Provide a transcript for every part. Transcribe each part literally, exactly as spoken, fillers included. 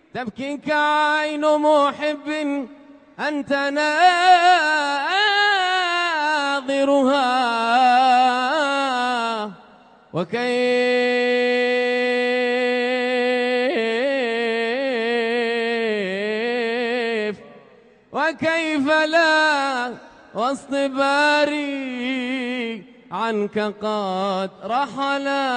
تبكيك عين محب أنت ناظرها، وكيف وكيف لا وسط باري عنك قد رحلا.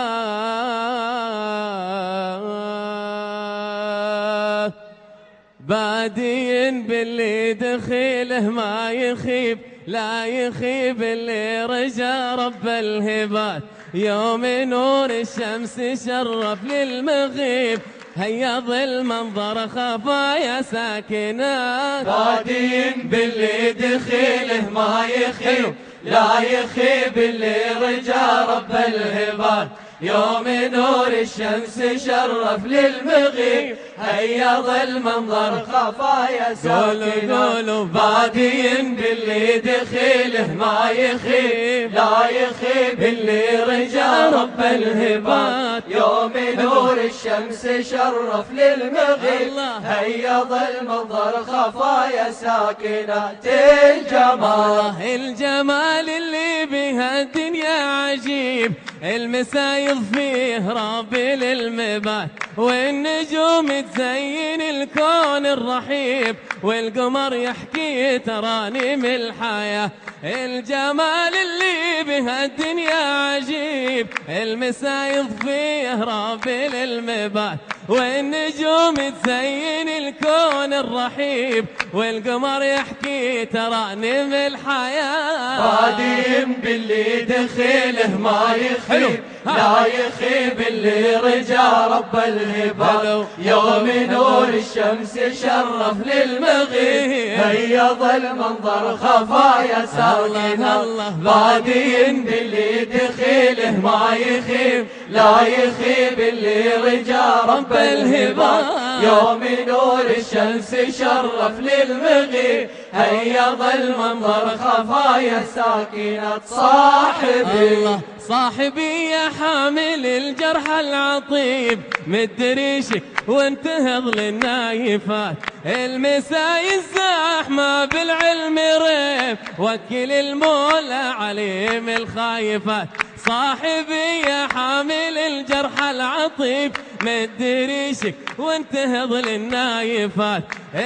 بادي باللي دخيله ما يخيب، لا يخيب اللي رجا رب الهبات. يوم نور الشمس شرف للمغيب، هيا ظل منظر خفايا ساكنات. بادي باللي دخيله ما يخيب، لا يخيب اللي رجا رب الهبات. يوم نور الشمس شرف للمغيب، هيا ظل منظر خفايا ساكنة. بادي باللي دخيله ما يخيب، لا يخيب اللي رجا رب الهبات. يوم نور الشمس شرف للمغيب، هيا ظل منظر خفايا ساكنة. الجمال الجمال اللي بها الدنيا عجيب، المسايض فيه ربي للمبات، والنجوم تزين الكون الرحيب، والقمر يحكي ترانيم الحياة. الجمال اللي بها الدنيا عجيب، المسايض فيه ربي للمبات، والنجوم تزين الكون الرحيب، والقمر يحكي ترانيم الحياة. بادي باللي دخيله ما يخيب، لا يخيب اللي رجا رب الهبات. يوم نور الشمس شرف للمغيب، هيا ظل منظر خفايا ساكنة. بادي باللي دخيله ما يخيب، لا يخيب اللي رجا رب الهبات. يوم نور الشمس شرف للمغيب، هيا ظل منظر خفايا ساكنة. صاحبي صاحبي يا حامل الجرح العطيب، مد ريشك وانتهض للنايفات. المساي الزحمة بالعلم ريب، وكل المولى عليم الخايفات. صاحبي يا حامل الجرح العطيب، مد ريشك وانتهض للنايفات.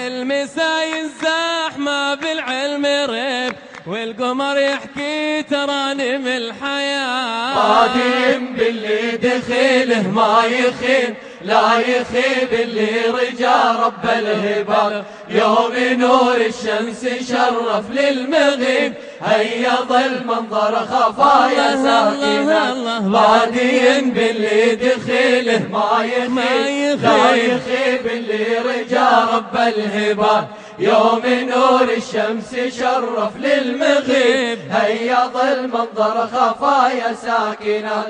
المساي الزحمة بالعلم ريب، والقمر يحكي ترانيم الحياة. بادي باللي دخيله ما يخيب، لا يخيب اللي رجا رب الهبات. يوم نور الشمس شرف للمغيب، هيا ظل منظر خفايا ساكنة. بادي باللي دخيله ما يخيب، لا يخيب اللي رجا رب الهبات. يوم نور الشمس شرف للمغيب، هيا ظل منظر خفايا ساكنة.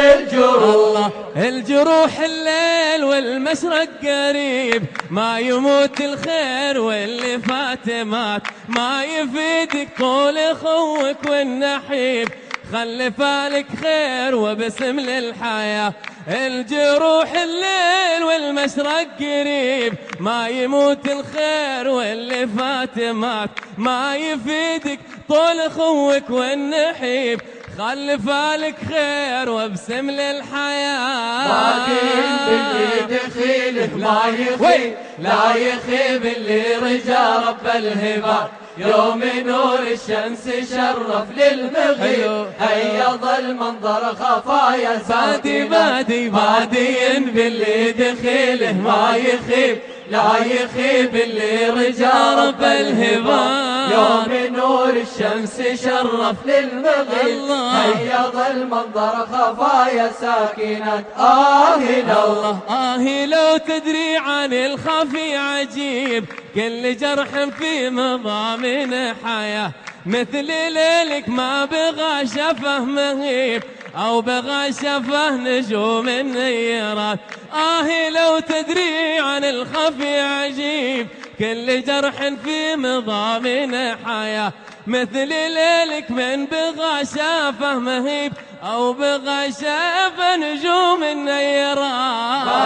الجروح الجروح الليل والمشرق قريب، ما يموت الخير واللي فات مات. ما يفيدك طول اخوك والنحيب، خلي فالك خير وبسم للحياة. الجروح الليل والمشرق قريب، ما يموت الخير واللي فات مات. ما يفيدك طول اخوك والنحيب، خلي فالك خير وابسم للحياة. بادي باللي دخيله ما يخيب، لا يخيب اللي رجا رب الهبات. يوم نور الشمس شرف للمغيب، هيا ظل منظر خفايا بادي بادي بادي باللي دخيله ما يخيب، لا يخيب اللي رجا رب الهبات. يوم نور الشمس شرف للمغيب، هيا ظل منظر خفايا ساكنة. آه لو آه لو تدري عن الخفي عجيب، كل جرح في مضامن حياة. مثل ليلك ما بغى شفه مهيب، أو بغى شفه نجوم النيرات. آه لو تدري عن الخفي عجيب، كل جرح في مضامن حياة. مثل ليلك من بغى شافه مهيب، أو بغى شافه نجوم النيرات. بادي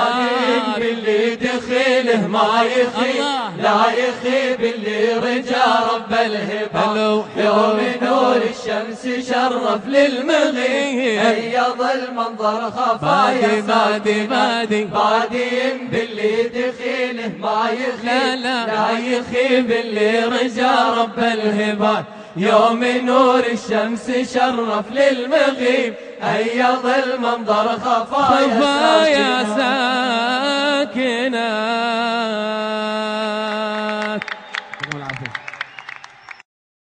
باللي دخيله ما يخيب لا يخيب اللي رجا رب الهبة يوم نور الشمس شرف للمغيب أيض المنظر خفايا بادي بادي بادي باللي دخيله ما يخيب لا يخيب اللي رجا رب الهبة يوم نور الشمس شرف للمغيب أيض المنظر خفايا خفايا ساكنة